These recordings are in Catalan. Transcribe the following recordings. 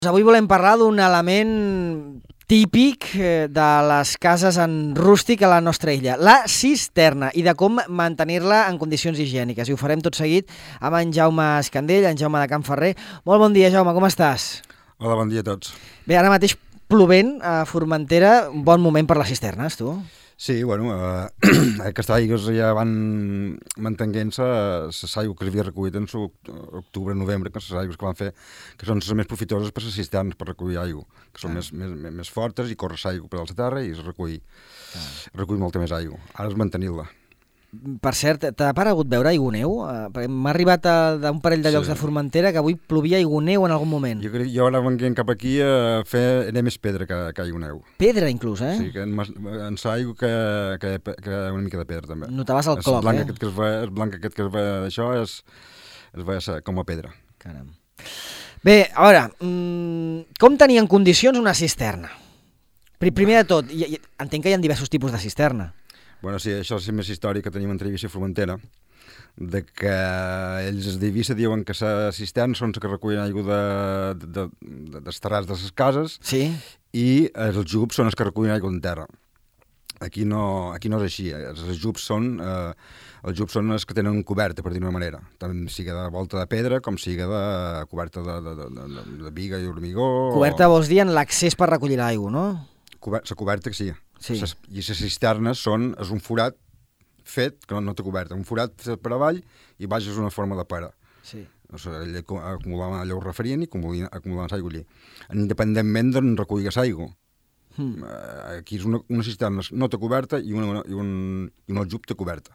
Avui volem parlar d'un element típic de les cases en rústic a la nostra illa, la cisterna, i de com mantenir-la en condicions higièniques. I ho farem tot seguit amb en Jaume Escandell, en Jaume de Can Ferrer. Molt bon dia, Jaume, com estàs? Hola, bon dia a tots. Bé, ara mateix plovent a Formentera, un bon moment per les cisternes, tu? Sí, bueno, aquestes aigües ja van mantenint-se, les aigües que s'havia recollit en octubre, novembre, que les aigües que van fer, que són les més profitoses per les cisternes, per recollir aigua, que són més fortes i corre l'aigua per la terra i es recull molta més aigua. Ara és mantenir-la. Per cert, t'ha paregut veure aigua-neu? M'ha arribat d'un parell de llocs de Formentera que avui plovia aigua-neu en algun moment. Jo ara venint cap aquí era més pedra que aigua-neu. Pedra, inclús, eh? Sí, que en l'aigua que una mica de pedra, també. Notaves el cloc, el blanc aquest que es ve d'això es veia com a pedra. Caram. Bé, a veure, com tenia en condicions una cisterna? Primer de tot, entenc que hi ha diversos tipus de cisterna. Bueno, sí, això és més història que tenim entre Eivissa i Formentera, de que ells d'Eivissa diuen que les cisternes són les que recullen aigua dels terrats de les cases, sí, i els jubs són els que recullen aigua en terra. Aquí no és així. Els jubs són els que tenen coberta, per dir d'una manera. Tant siga de volta de pedra com siga de coberta de biga i hormigó. Coberta vols dir en l'accés per recollir l'aigua, no? La coberta que sí. Sí. I les cisternes és un forat fet, que no té coberta, un forat per avall i baix és una forma de pera. Sí. O sigui, acumulaven allò ho referien i acumulaven l'aigua allí. Independentment d'on recollir l'aigua. Aquí és una cisterna no té coberta i un aljub té coberta.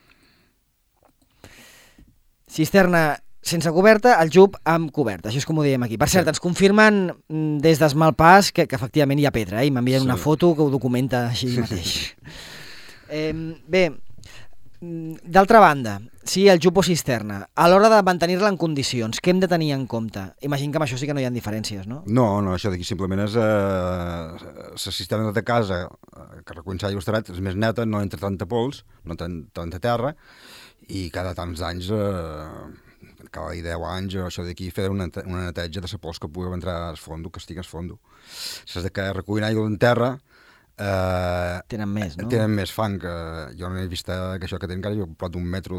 Cisterna sense coberta, el jub amb coberta, això és com ho diem aquí. Per cert, ens confirmen des d'Esmalpàs que efectivament hi ha pedra, i m'envien una foto que ho documenta així mateix. Bé, d'altra banda, sí, el jub o cisterna, a l'hora de mantenir-la en condicions, què hem de tenir en compte? Imagino que amb això sí que no hi ha diferències, no? No, això d'aquí simplement és la cisterna de casa que recull l'aigua estarat, és més neta, no entra tanta pols, no tanta terra, i cada tants anys... cada 10 anys o això d'aquí fer una neteja de la pols que pugui entrar al fondo, que estigui al fondo. Les que recullen aigua en terra tenen més, no? Tenen més fang. Jo no he vist que això que tenen encara prop d'un metro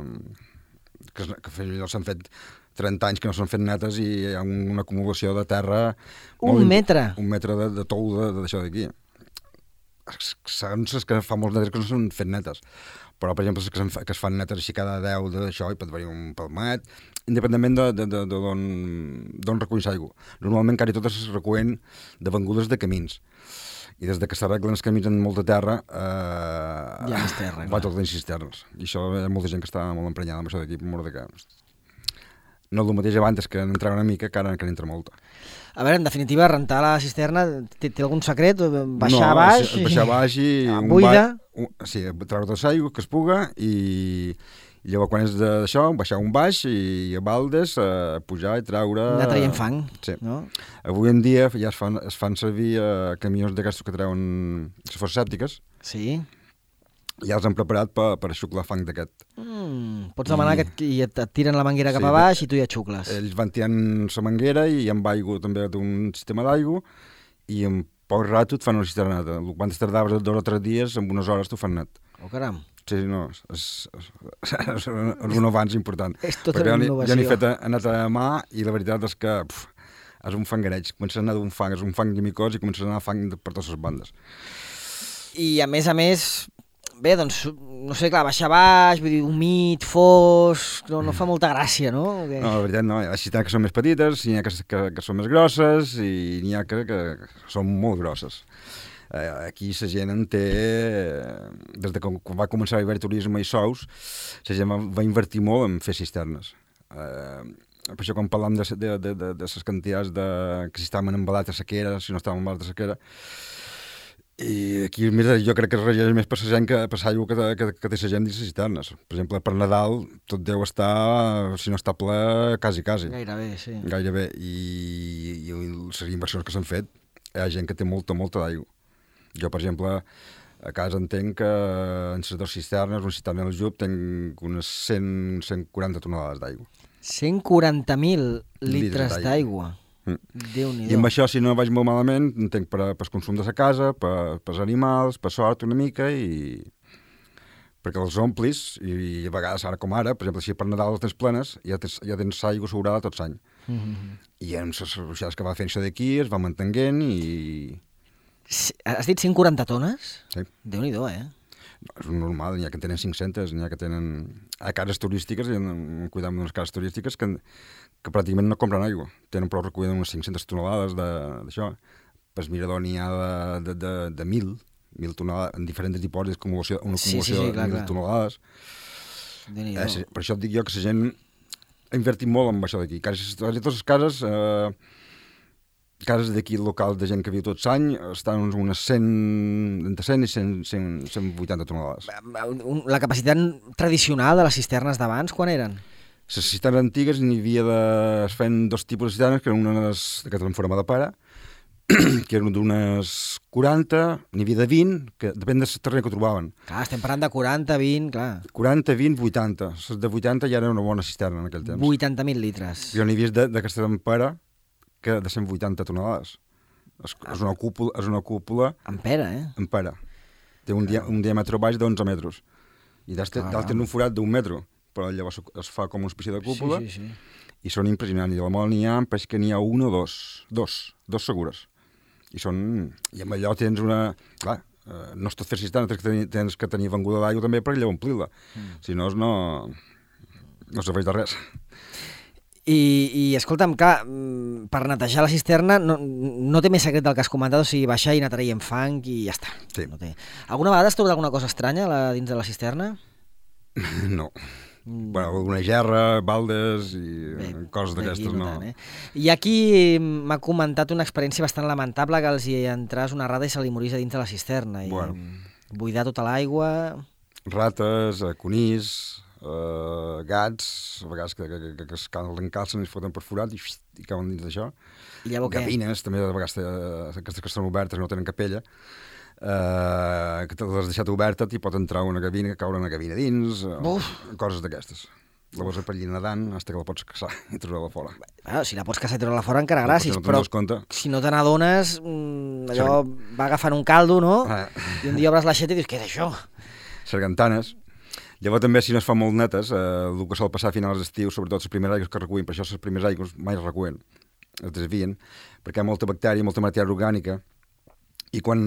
que s'han fet 30 anys que no s'han fet netes i hi ha una acumulació de terra... Un metre? Un metre de tou d'això d'aquí. Són les que fa molts metres que no s'han fet netes. Però, per exemple, que es fan netes així cada 10 d'això i pot haver un palmet, independentment d'on reculls aigua. Normalment, quasi totes es recullen de vengudes de camins. I des que s'arreglen els camins en molta terra, hi ha més terra, va tot en cisternes. I això hi ha molta gent que està molt emprenyada amb això d'aquí, per mort de que... No el mateix abans que n'entrava una mica, que ara que n'entra molta. A veure, en definitiva, rentar la cisterna té algun secret? Baixar baix? Baixar baix i... buida? Sí, treure tot l'aigua que es puga i llavors quan és d'això, baixar un baix i a baldes pujar i treure... Anar traient fang, sí. No? Avui en dia ja es fan servir camions d'aquestos que treuen les fosses sèptiques. Sí. Ja els han preparat per xuclar fang d'aquest. Pots demanar que et tiren la manguera cap a baix i tu ja xucles. Ells van tirant la manguera i amb aigua també d'un sistema d'aigua i en poc rato et fan una cisterneta. Quan tardaves 2 o 3 dies, en unes hores t'ho fan net. Oh, caram. Sí, no, és un avanç important. És tota una innovació. Jo n'he fet anat a mà i la veritat és que és un fangareig. Comences a anar d'un fang, és un fang llimicós i comences a anar fang per totes les bandes. I a més, bé, doncs, no sé, clar, baixar baix, vull dir, humit, fosc, no fa molta gràcia, no? No, la veritat no, hi ha cisternes que són més petites, n'hi ha que són més grosses i n'hi ha que són molt grosses. Aquí la gent en té, des de quan va començar a haver turisme i sous, la gent va invertir molt en fer cisternes. Per això quan parlam de les quantitats que si estaven embalats a sequera, si no estaven embalats a sequera, i aquí jo crec que es regeix més per la gent que per l'aigua que té la gent dins les cisternes. Per exemple, per Nadal tot deu estar, si no està ple, quasi. Gairebé, sí. Gairebé. I les inversions que s'han fet, hi ha gent que té molta d'aigua. Jo, per exemple, a casa entenc que en les 2 cisternes, una cisterna del Jub, tenc unes 140 tonelades d'aigua. 140.000 litres d'aigua. Déu-n'hi-do. I amb això, si no vaig molt malament, entenc per consum de la casa, pels animals, per sort una mica, i perquè els omplis, i a vegades, ara com ara, per exemple, si per Nadal les tens plenes, ja tens aigua assegurada tot l'any. I amb les ruixades que va fent això d'aquí, es va mantenint i... Has dit 140 tones? Sí. Déu-n'hi-do, No, és normal, n'hi ha que en tenen 500, n'hi ha que tenen... A cases turístiques, cuidam d'unes cases turístiques que pràcticament no compren aigua. Tenen prou recollida unes 500 tonelades d'això. Per Mirador n'hi ha de 1.000 tonelades, en diferents dipòsits, una acumulació de 1.000 tonelades. Per això et dic jo que la gent ha invertit molt en això d'aquí. Quasi totes les cases... cases d'aquí locals de gent que viu tot l'any estan unes 100, entre 100 i 180 tonelades. La capacitat tradicional de les cisternes d'abans, quan eren? Les cisternes antigues n'hi havia es feien dos tipus de cisternes, que eren unes que tenen forma de pare, que eren d'unes 40, n'hi havia de 20, que depèn del terreny que trobaven. Clar, estem parlant de 40, 20, clar. 40, 20, 80. Les de 80 ja era una bona cisterna en aquell temps. 80.000 litres. Jo n'hi havia d'aquestes en pare, que de 180 tonelades. És una cúpula... En pera, En pera. Té un diàmetre baix d'11 metres. I dalt tenen un forat d'1 metre, però llavors es fa com una espècie de cúpula, sí. I són impressionants. I a la mola n'hi ha, em penso que n'hi ha un o dos segures. I amb allò tens una... Clar, no és tot fer cisterna, tens que tenir venguda d'aigua també per allò omplir-la. Si no, no serveix de res. I escolta'm, clar, per netejar la cisterna no té més secret del que has comentat, o sigui, baixar i anar traient fang i ja està. Sí. No té. Alguna vegada has trobat alguna cosa estranya dins de la cisterna? No. Bueno, alguna gerra, baldes i coses d'aquestes, no. Tant, I aquí m'ha comentat una experiència bastant lamentable, que els hi entràs una rata i se li morís a dins de la cisterna. Bueno. Buidar tota l'aigua... Rates, conills... gats, a vegades que es l'encalcen i es foten per forat i cauen dins d'això. I llavors què? Gavines, també, a vegades aquestes que estan obertes que no tenen capella, que te l'has deixat oberta, t'hi pot entrar una gavina, caure una gavina dins, coses d'aquestes. La vols per allà nedant, fins que la pots caçar i treure-la fora. Bueno, si la pots caçar i treure-la fora encara gràcies, però si no te n'adones, allò va agafant un caldo, no? I un dia obres l'aixeta i dius, què és això? Sargantanes. Llavors també, si no es fa molt netes, el que sol passar a finals d'estiu, sobretot les primeres aigües que recullen, per això les primeres aigües mai es recullen, es desvien, perquè hi ha molta bactèria, molta matèria orgànica, i quan,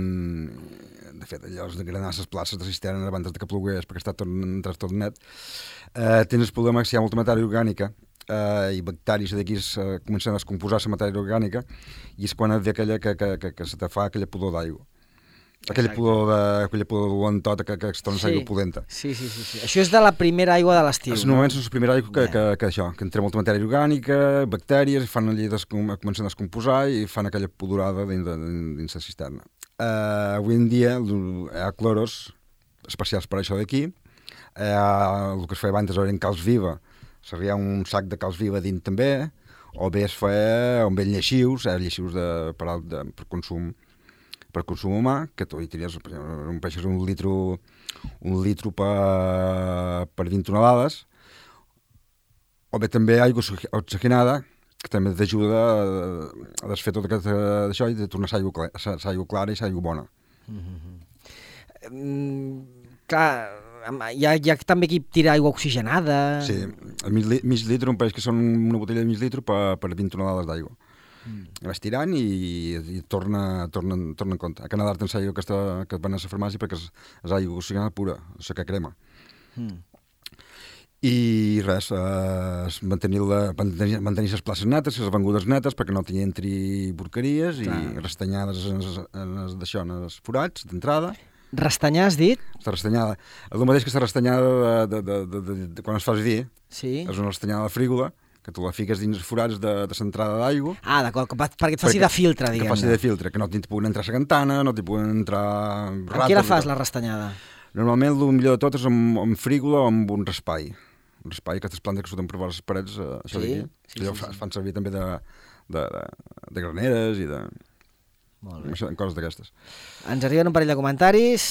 de fet, allò es degranar les places de cisterna abans que plogués, perquè està tot net, tens el problema que si hi ha molta matèria orgànica i bacteris d'aquí comencen a descomposar la matèria orgànica, i és quan et ve aquella que se te fa aquella pudor d'aigua. Aquella pudor dolentot que es torna aigua pudenta. Sí. Això és de la primera aigua de l'estiu. Normalment són la primera aigua que entra molta matèria orgànica, bactèries, i fan allà comencen a descomposar i fan aquella pudorada dins la cisterna. Avui en dia hi ha cloros especials per això d'aquí. El que es feia abans eren calç viva. S'arria un sac de calç viva dins també, o bé es feia lleixius per consum humà, que tu hi tenies un peix un litro per 20 tonelades, o bé també aigua oxigenada, que també t'ajuda a desfer tot això i de tornar a l'aigua clara i l'aigua bona. Clar, hi ha també qui tira aigua oxigenada... Sí, mig litre, un peix que són una botella de mig litre per 20 tonelades d'aigua. Vas tirant i torna en compte. A Canadà tens aigua que et van a la farmàcia perquè és aigua oxigenada pura, és que crema. I res, mantenir les places netes, les avingudes netes perquè no t'hi entri porqueries i restanyades en els forats d'entrada. Restanyar, has dit? La restanyada. El mateix que la restanyada de quan es fas vi, és una restanyada frívola, que tu la fiques dins els forats de l'entrada d'aigua. Ah, d'acord, perquè et faci de filtre, diguem-ne. Que faci de filtre, que no t'hi puguen entrar sargantana, no t'hi puguen entrar rates... Amb què la fas, la restanyada? Normalment, el millor de tot és amb frígola o amb un raspall. Un raspall, aquestes plantes que surten per les parets, això d'aquí. Sí. Fan servir també de graneres i de... coses d'aquestes. Ens arriben un parell de comentaris...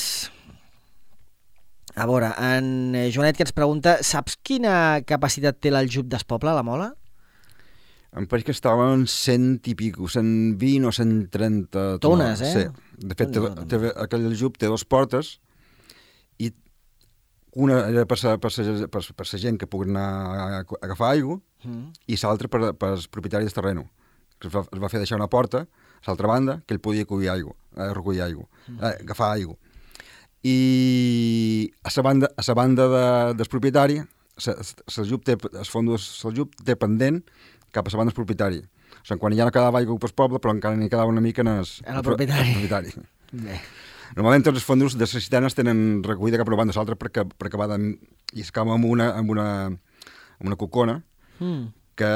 A veure, en Joanet que ens pregunta, saps quina capacitat té l'aljub d'Espobla, la mola? Em pareix que estaven 100 i pico, 120 o 130 tones, Sí. De fet, aquell aljub té 2 portes i una era per la gent que pugui anar a agafar aigua i l'altra per als propietaris del terreno. Es va fer deixar una porta a l'altra banda que ell podia recollir aigua, agafar aigua. I a la banda del propietari, l'aljub té pendent cap a la banda del propietari. O sigui, quan ja no quedava aigua pel poble, però encara n'hi quedava una mica en el propietari. Bé. Normalment tots els fondus de les cisternes tenen recollida cap a una banda o l'altra per acabar i es acaba amb una cocona que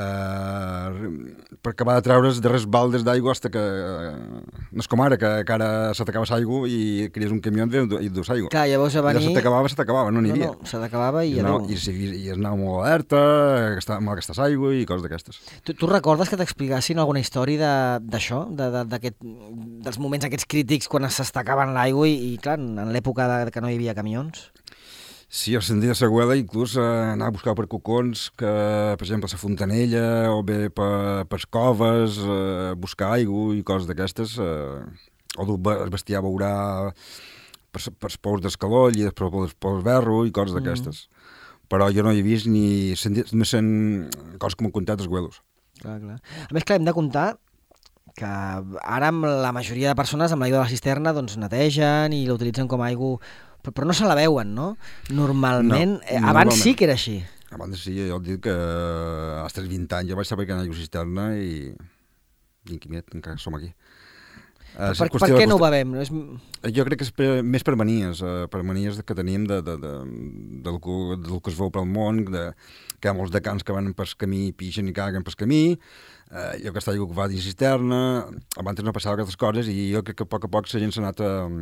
per acabar de treure's darrers baldes d'aigua fins que no és com ara, que ara se t'acabes aigua i cries un camió i dus aigua. Clar, llavors a venir... Se t'acabava, no n'hi havia. No, se t'acabava i adéu. I es anava molt alerta, mal gastes aigua i coses d'aquestes. Tu recordes que t'explicassin alguna història d'això, dels moments aquests crítics quan s'estacaven l'aigua i clar, en l'època que no hi havia camions? Sí, al sentir de Següela inclús anar a buscar per cocons, que, per exemple, a la Fontanella o bé per coves, buscar aigua i coses d'aquestes, o dur el bestiar a beurar per pous d'escaloll i per pous berro i coses d'aquestes. Però jo no hi he vist ni sentit, només sent coses que m'han contat els güelos. Clar. A més, clar, hem de comptar que ara amb la majoria de persones amb l'aigua de la cisterna doncs netegen i l'utilitzen com a aigua, però no se la veuen, no? Normalment, abans sí que era així. Abans sí, jo et dic que als 20 anys jo vaig saber que era aigua cisterna i inquimet, encara som aquí. Per què no ho bevem? Jo crec que és més per manies que teníem del que es veu pel món, que hi ha molts decans que van pel camí, pixen i caguen pel camí, jo aquesta aigua que va dins cisterna, abans no passava aquestes coses i jo crec que a poc la gent s'ha anat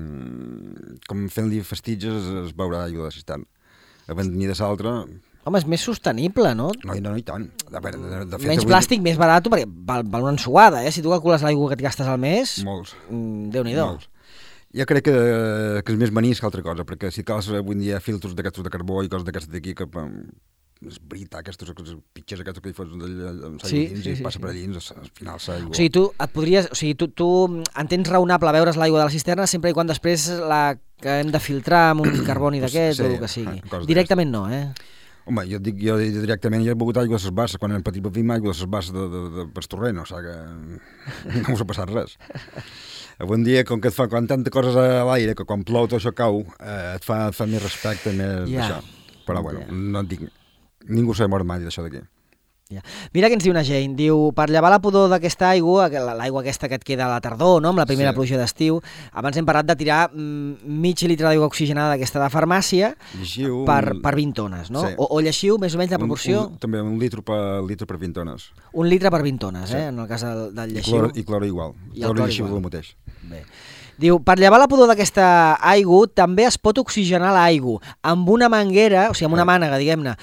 com fent-li festitges es beurà aigua de cisterna. Abans ni de l'altra... Home, és més sostenible, no? No, i tant. De fet, menys plàstic, més barat, perquè val una ensuada, eh? Si tu calcules l'aigua que et gastes al mes... Molts. Déu-n'hi-do. Jo crec que és més manís que altra cosa, perquè si cals avui en dia filtros d'aquestos de carbó i coses d'aquestes d'aquí que... És veritat, aquests pitxers aquests que hi fots amb dins i passa per allà dins, al final l'aigua... O sigui, tu et podries... O sigui, tu entens raonable beure's l'aigua de la cisterna sempre i quan després la que hem de filtrar amb un carboni d'aquest o el que sigui. Directament no, eh? Home, jo directament he begut aigua de les basses, quan era petit bevim aigua de les basses per Torrent, o sigui que no us ha passat res. Avui en dia, com que et fa tanta coses a l'aire, que quan plou tot això cau, et fa més respecte, més d'això. Però bueno, no et dic... Ningú s'ha mort mai d'això d'aquí. Mira què ens diu una gent, diu, per llevar la pudor d'aquesta aigua, l'aigua aquesta que et queda a la tardor, no? Amb la primera pluja d'estiu, abans hem parlat de tirar mig litre d'aigua oxigenada d'aquesta de farmàcia per 20 tones, no? Sí. O lleixiu més o menys la proporció? També un litre per 20 tones. Un litre per 20 tones, en el cas del lleixiu. I cloro igual. I el lleixiu el mateix. Bé. Diu, per llevar la pudor d'aquesta aigua també es pot oxigenar l'aigua amb una manguera, o sigui, amb una mànega, diguem-ne,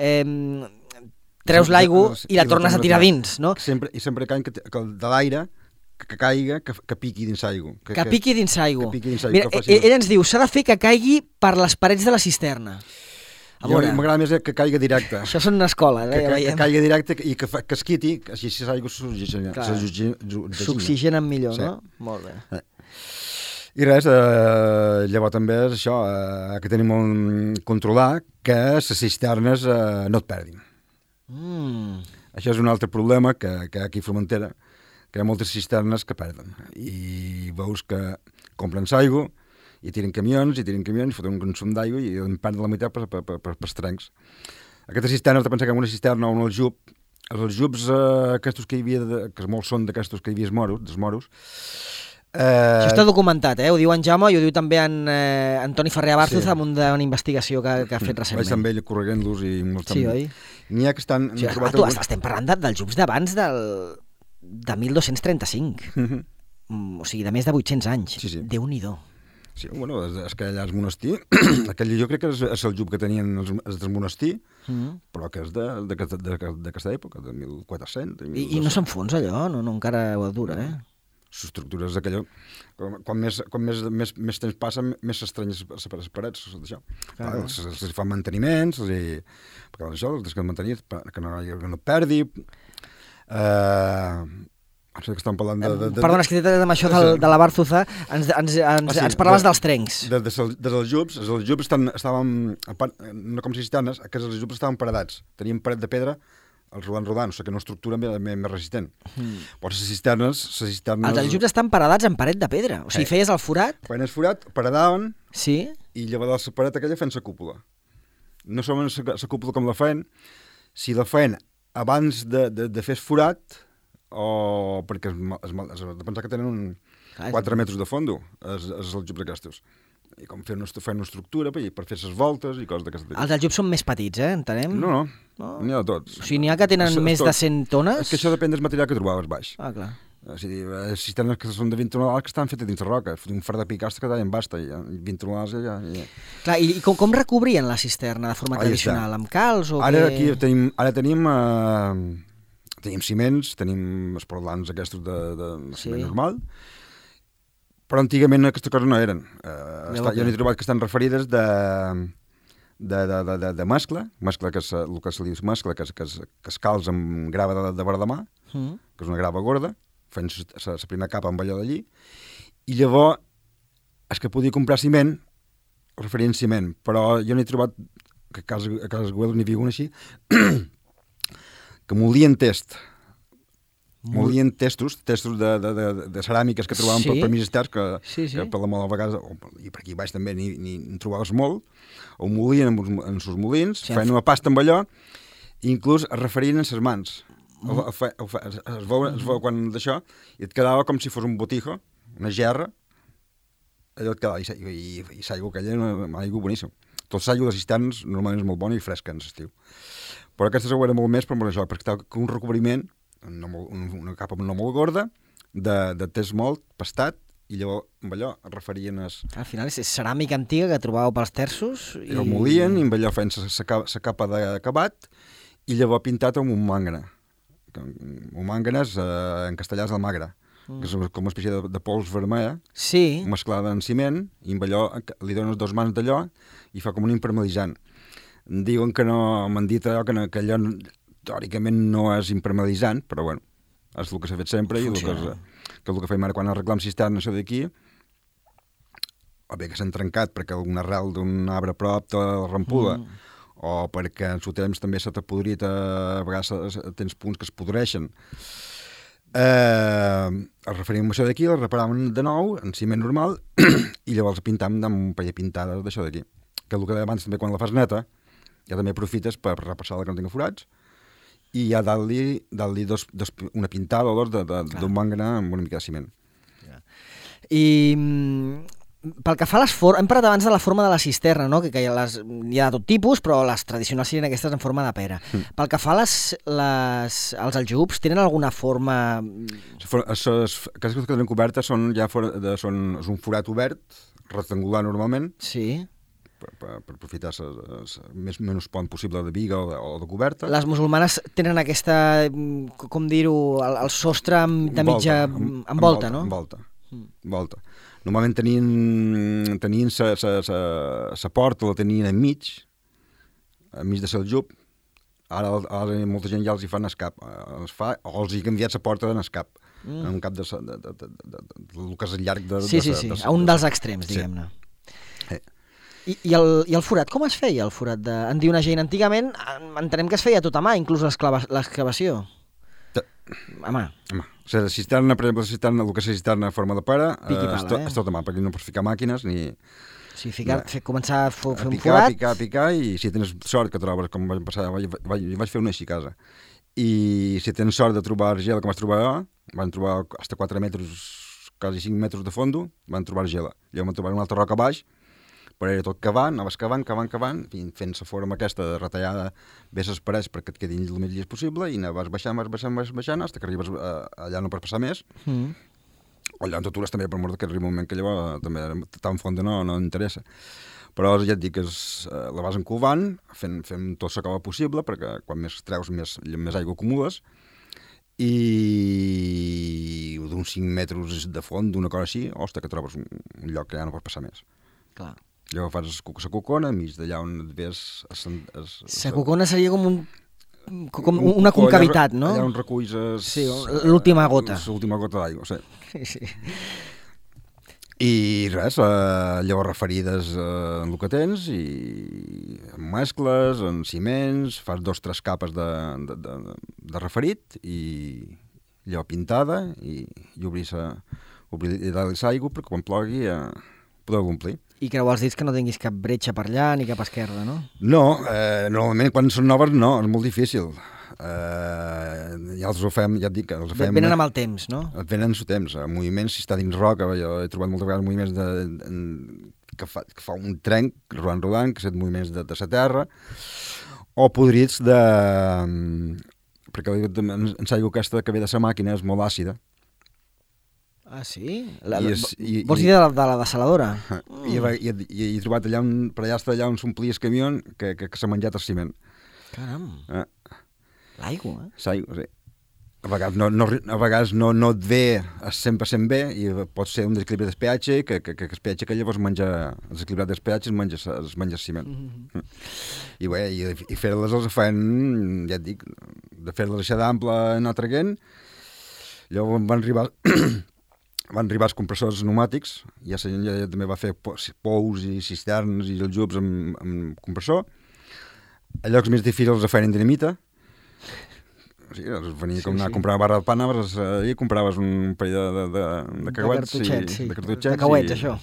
treus l'aigua i la tornes a tirar dins, no? I sempre cal que de l'aire que caiga, que piqui dins l'aigua. Que piqui dins l'aigua. Mira, ell ens diu, s'ha de fer que caigui per les parets de la cisterna. M'agrada més que caiga directe. Això són escoles, que caiga directe i que es quiti, així l'aigua s'oxigenen millor, no? Molt bé. I res, llavors també és això, que tenim que controlar que les cisternes no et perdin. Això és un altre problema que aquí a Formentera, que hi ha moltes cisternes que perden. I veus que compren l'aigua i tiren camions, i foten un consum d'aigua i en perden la meitat pels trencs. Aquestes cisternes, de pensar que en una cisterna o en el jub, els jubs aquests que hi havia, que molts són d'aquestos que hi havia dels moros, això està documentat, ho diu en Jaume i ho diu també en Antoni Ferrer Bàrtuz amb una investigació que ha fet recentment. Vaig amb ell corregint-los i molts sí, oi? N'hi ha que estan... Estem parlant dels jubs d'abans de 1235, o sigui, de més de 800 anys. Sí. Déu-n'hi-do. Sí, bueno, és que allà al monestir, aquell jo crec que és el jub que tenien els del monestir, però que és d'aquesta època, de 1400. I no s'enfonsa allò, no encara ho dura, L'estructura és aquella... Quan més temps passa, més s'estrenyen les parets d'això. Se fan manteniments, perquè això, que mantenir, que no perdi... Sé que estem parlant Perdona, és que amb això de la Barzuza ens parlaves dels trencs. Des dels aljubs, els aljubs estaven, no com cisternes, que els aljubs estaven paredats. Tenien paret de pedra, els rodant, o sigui que una estructura més resistent. Però les cisternes... Els aljubs estan paredats en paret de pedra. O sigui, feies el forat... Feies el forat, paredaven, sí? I llavors la paret aquella feien la cúpula. No solament la cúpula com la feien, si la feien abans de fer el forat, o perquè has de pensar que tenen 4 metres de fondo, els aljubs aquests. I com feien una estructura per fer les voltes i coses d'aquestes. Els aljubs són més petits, entenem? No, n'hi ha de tots. O sigui, n'hi ha que tenen més de 100 tones? És que això depèn del material que trobaves baix. Ah, clar. És a dir, cisternes que són de 20 tonelades que estan fetes dins la roca, un far de picasta que tallen basta, i 20 tonelades ja... Clar, i com recobrien la cisterna de forma tradicional? Amb calç o ara què? Tenim ciments, tenim esporlans aquests de ciment normal, però antigament aquestes coses no eren. Jo n'he trobat que estan referides de mescla, que és el que se li diu mescla, que es calç amb grava de verdamar, que és una grava gorda, fent la primera capa amb allò d'allí, i llavors és que podia comprar ciment, referint ciment, però jo n'he trobat que a casa Güell n'hi havia un així, que molien testos de ceràmiques que trobàvem per ministers, que per la molt a vegades, i per aquí baix també n'hi trobaves molt, ho molien en els molins, feien una pasta amb allò, i inclús es referien en les mans. Es veu quan d'això, i et quedava com si fos un botijo, una gerra, allò et quedava, i l'aigua aquella era una aigua boníssima. Tot l'aigua de cisternes normalment és molt bona i fresca en l'estiu. Però aquestes ho era molt més per això, perquè estava un recobriment, una capa no molt gorda, de test molt pastat, i llavors amb allò es referien... Al final és ceràmica antiga que trobàveu pels terços. I el molien, i amb allò feien la capa d'acabat, i llavors pintat amb un màngana. Un màngana és en castellà és el magre, que és com una espècie de pols vermella, mesclada en ciment, i amb allò li dones 2 mans d'allò i fa com un impermeabilitzant. Diuen que no, m'han dit allò que allò teòricament no és impermeabilitzant, però bueno, és el que s'ha fet sempre i el que fem ara quan arreglem cisternes això d'aquí, o bé que s'han trencat perquè alguna arrel d'un arbre prop te rempula, o perquè en el temps també s'ha podrit, a vegades tens punts que es podreixen. El referim a això d'aquí, el reparàvem de nou en ciment normal i llavors pintàvem amb un paller pintada d'això d'aquí, que el que deia abans també quan la fas neta ja també aprofites per repassar-la que no tingui forats i ja dar-li una pintada o dos d'un màngana amb una mica de ciment. I pel que fa a les formes, hem parlat abans de la forma de la cisterna, no? Que hi ha de tot tipus, però les tradicionals serien aquestes en forma de pera. Pel que fa a els aljubs, tenen alguna forma... Aquestes que tenen cobertes és un forat obert, rectangular normalment, per aprofitar menys pont possible de viga o de coberta. Les musulmanes tenen aquesta, com dir-ho, el sostre de mitja... amb volta, no? Amb volta. Normalment tenien la porta, la tenien enmig de l'aljub. Ara molta gent ja els hi fan escap. O els hi ha canviat la porta d'en escap. En un cap del que és el llarg de... Sí, a un dels extrems, diguem-ne. I el forat, com es feia, el forat? En diu una gent, antigament entenem que es feia tot a mà, inclús l'excavació. A mà. La cisterna, per exemple, el que és la cisterna a forma de pera, és tot a mà, perquè no pots ficar màquines ni... Sí, començar a fer un forat... Picar, i si tens sort que trobes, com vaig passar, vaig fer una així a casa, i si tens sort de trobar argila, com vas trobar jo, van trobar fins a 4 metres, quasi 5 metres de fondo, van trobar argila. Llavors van trobar una altra roca baix, però era tot cavant, anaves cavant, fent la forma aquesta de retallada bé les parets perquè et quedin el més llis possible i anaves baixant, fins que arribes allà no per passar més. O allà en t'atures també, per mort que arriba un moment que llavors també tan fonda no interessa. Però ja et dic que la vas encovant, fent tot la cova possible, perquè quan més treus més aigua acumules, i d'uns 5 metres de fons, d'una cosa així, ostres, que trobes un lloc que ja no pots passar més. Clar. Llavors fas la cocona, enmig d'allà on et ves... La cocona seria com un com una concavitat, no? Allà on reculls... Sí, l'última gota. L'última gota d'aigua, sí. Sí. I res, llavors referides en el que tens i en mescles, en ciments, fas 2 o 3 capes de referit i allò pintada i obrir l'aigua perquè quan plogui podeu omplir. I creu els dits que no tinguis cap bretxa per allà ni cap esquerda, no? No, normalment quan són noves no, és molt difícil. Ja els ho fem, ja et dic que els ho fem... Venen amb el temps, no? Venen amb el temps. Moviments, si està dins roca, jo he trobat moltes vegades moviments que fa un trenc, rodant, que són moviments de la terra, o podrits de... perquè en l'aigua aquesta que ve de la màquina és molt àcida. Ah, sí? Vols dir de la dessaladora? I he trobat allà, per allà on s'omplia el camió, que s'ha menjat el ciment. Caram! L'aigua, L'aigua, sí. A vegades no et ve 100% bé i pot ser un desequilibri del pH, que el pH que llavors menja, el desequilibrat del pH es menja el ciment. I bé, i fer-les els fan, ja et dic, de fer-les així d'ample anar traient, llavors van arribar els compressors pneumàtics, ja també va fer pous i cisternes i els jubs amb compressor. A llocs més difícils els feien dinamita. O sigui, venia com anar a comprar una barra de pa, anaves i compraves un parell de cagüets. De cartutxets. De cauets, això.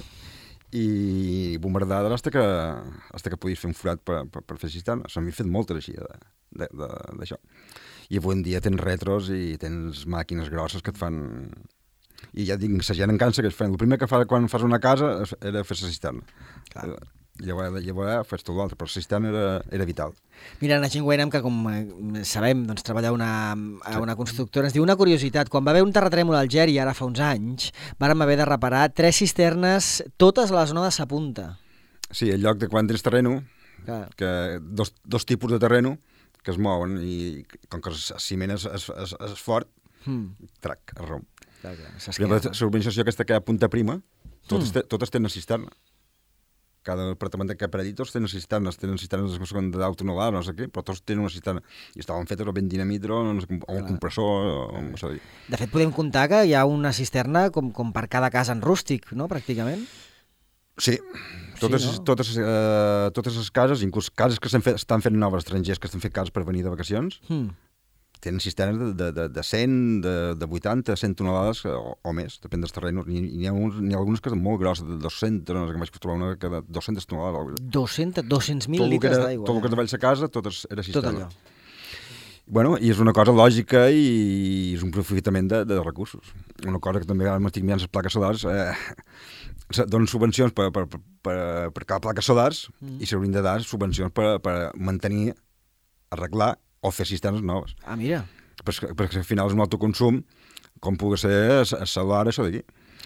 I bombardar fins que podies fer un forat per fer cisterna. Se m'hi fet moltes així d'això. I avui en dia tens retros i tens màquines grosses que et fan... I ja dic, la gent en cansa que es feien. El primer que fa quan fas una casa era fer la cisterna. Clar. Llavors fes tot l'altre, però la cisterna era vital. Mira, en Agent Wainham, que com sabem, doncs, treballa a una constructora, ens diu una curiositat. Quan va haver un terratrèmol a Algèria, ara fa uns anys, vàrem haver de reparar 3 cisternes, totes a la zona de Sa Punta. Sí, el lloc de quan tens terreno, que dos tipus de terreno que es mouen, i com que el ciment és fort, trac, es romp. L'urbanització aquesta que hi ha a Punta Prima, totes tenen cisterna. Cada apartament que ha paradit, tots tenen cisternes d'alt tonelada, no sé què, però tots tenen una cisterna. I estaven fetes o ben dinamit o un compressor. De fet, podem comptar que hi ha una cisterna com per cada casa en rústic, no?, pràcticament? Sí. Totes les cases, inclús cases que estan fent noves, estrangers que estan fent cases per venir de vacacions, tenen cisternes de 100, de 80, 100 tonelades o més, depèn dels terrenys. N'hi ha algunes que són molt grosses, de 200, no sé què vaig trobar una que de 200 tonelades. 200.000 litres d'aigua. Tot el que es davall la casa, tot era cisterna. Tot allò. Bueno, i és una cosa lògica i és un aprofitament de recursos. Una cosa que també ara m'estic mirant les plaques solars, donen subvencions per cada placa solars i s'haurien de dar subvencions per mantenir, arreglar o fer cisternes noves. Ah, mira. Perquè al final és un autoconsum, com pugui ser el solar, això d'aquí.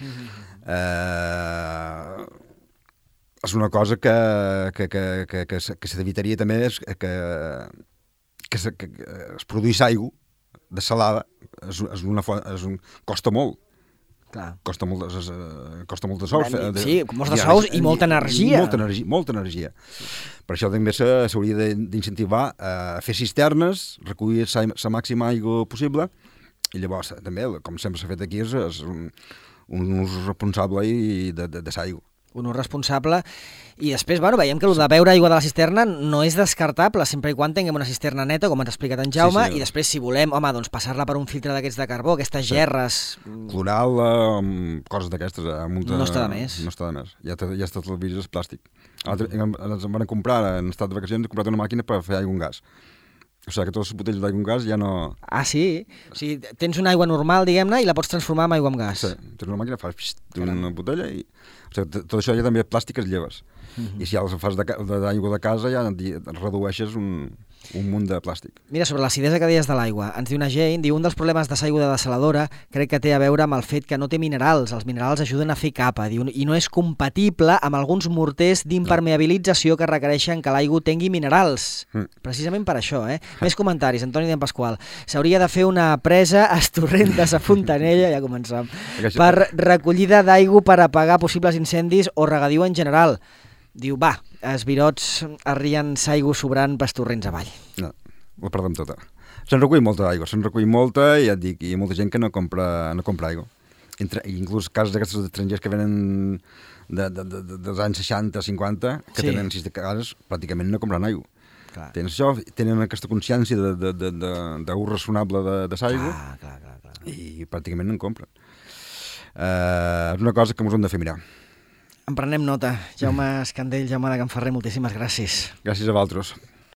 És una cosa que s'evitaria també que es produís aigua dessalada, costa molt. Clar. Costa molt de sous. Sí, molts de sous i molta energia. Molta energia. Per això també s'hauria d'incentivar a fer cisternes, recollir la màxima aigua possible, i llavors també, com sempre s'ha fet aquí, és un ús responsable de l'aigua. Un ús responsable, i després, bueno, veiem que el de beure aigua de la cisterna no és descartable, sempre i quan tinguem una cisterna neta, com ens ha explicat en Jaume, i després, si volem, home, doncs passar-la per un filtre d'aquests de carbó, aquestes gerres... Cloral-la, coses d'aquestes. No està de més. No està de més. Ja està tot el virus plàstic. Ens van comprar, en estat de vacacions, he comprat una màquina per fer aigua amb gas. O sigui que totes les botelles d'aigua amb gas ja no... Ah, sí? O sigui, tens una aigua normal, diguem-ne, i la pots transformar en aigua amb gas. Sí, tens una màquina, fas una botella i... O sigui, tot això ja també plàstic es lleves. I si ja els fas d'aigua de casa ja redueixes un munt de plàstic. Mira, sobre l'acidesa que deies de l'aigua, ens diu una Jane, diu, un dels problemes de l'aigua de dessaladora crec que té a veure amb el fet que no té minerals. Els minerals ajuden a fer capa, diu, i no és compatible amb alguns morters d'impermeabilització que requereixen que l'aigua tingui minerals. Precisament per això, Més comentaris, Antoni d'en Pasqual. S'hauria de fer una presa a Estorrent de sa Fontanella, ja començam, per recollida d'aigua per apagar possibles incendis o regadiu en general. Diu, els virots arrien s'aigua sobrant pels torrents avall. No, la perdem tota. Se'n recull molta aigua, i ja et dic, hi ha molta gent que no compra aigua. Inclús cases d'aquestes estrangers que venen dels anys 60, 50, que tenen 6 de cases, pràcticament no compren aigua. Tenen això, tenen aquesta consciència d'ús raonable de l'aigua i pràcticament no en compren. És una cosa que ens hem de fer mirar. En prenem nota. Jaume Escandell, Jaume de Can Ferrer, moltíssimes gràcies. Gràcies a vosaltres.